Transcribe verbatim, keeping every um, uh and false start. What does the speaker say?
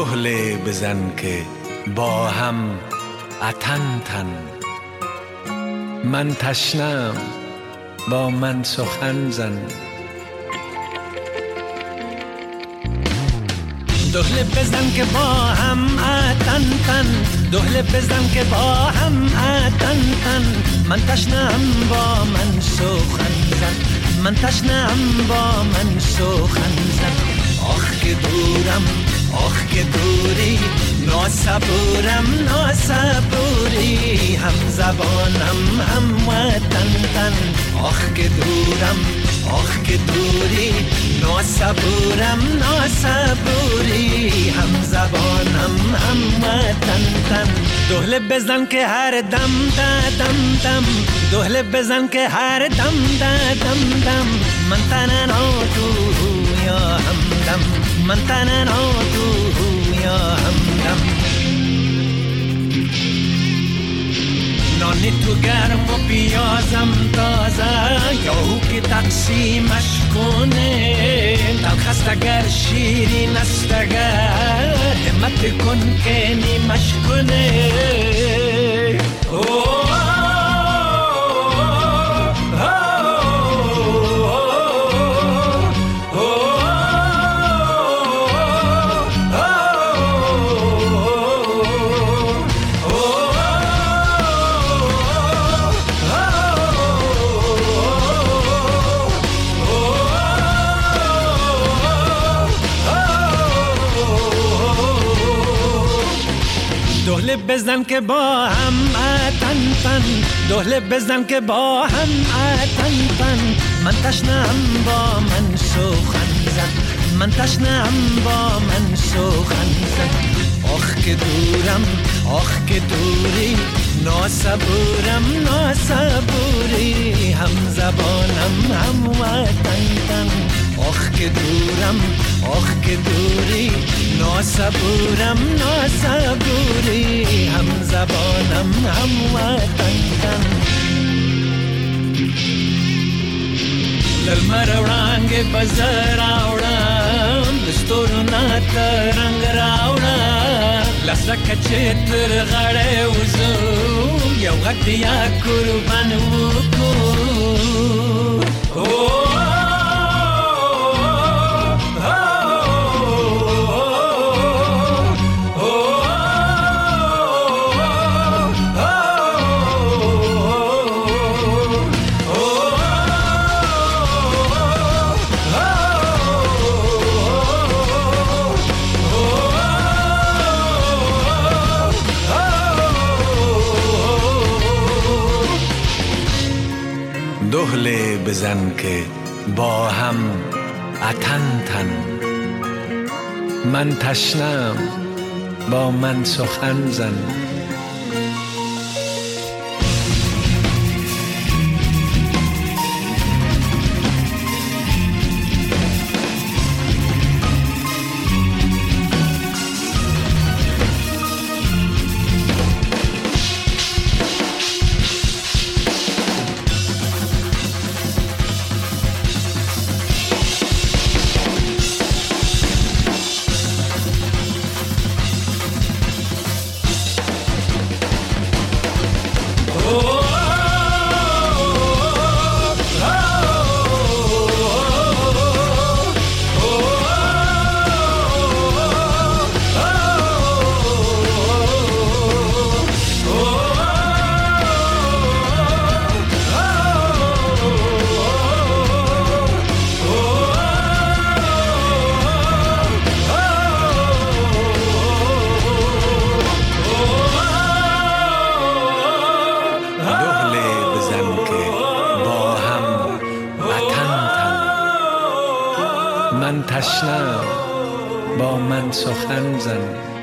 دهله بزن که با هم اتن تن، من تشنم با من سخن زن. دهله بزن که با هم اتن تن، دهله بزن که با هم اتن تن، من تشنم با من سخن زن، من تشنم با من سخن زن. آخ که دورم، آخ که دوری، ناصبورم ناصبوری، هم زبانم هم وطن تن. آخ که دورم، آخ که دوری، ناصبورم ناصبوری، هم زبانم هم وطن تن. دهله بزن که هر دم دا دم دم، دهله بزن که هر دم دا دم دم، من تنن و تو یا همدم، من تنن و تو یا همدم. نانی تو گرم و پیازم تازه، یاهو که تقسیمش کنه، تلخست اگر شیرین است اگر، همت کن که نیمش کنه. اوه دهله بزن که با هم اتن تن، دهله بزن که با هم اتن تن، من تشنم با من سخن زن، من تشنم با من سخن زن. آخ که دورم، آخ که دوری، ناصبورم ناصبوری، هم زبانم هم وطن تن. آخ که دورم، آخ که دوری، ناصبورم ناصبوری، هم زبانم هم وطن تن. للمر وړانګې بزر راوړم، دستورو ناته رنګ راوړم، لسکه چې تر غړې وځو، یو غږ دې یا قربان وکړو. دهله بزن که با هم اتن تن، من تشنم با من سخن زن. من تشنم با من سخن زن.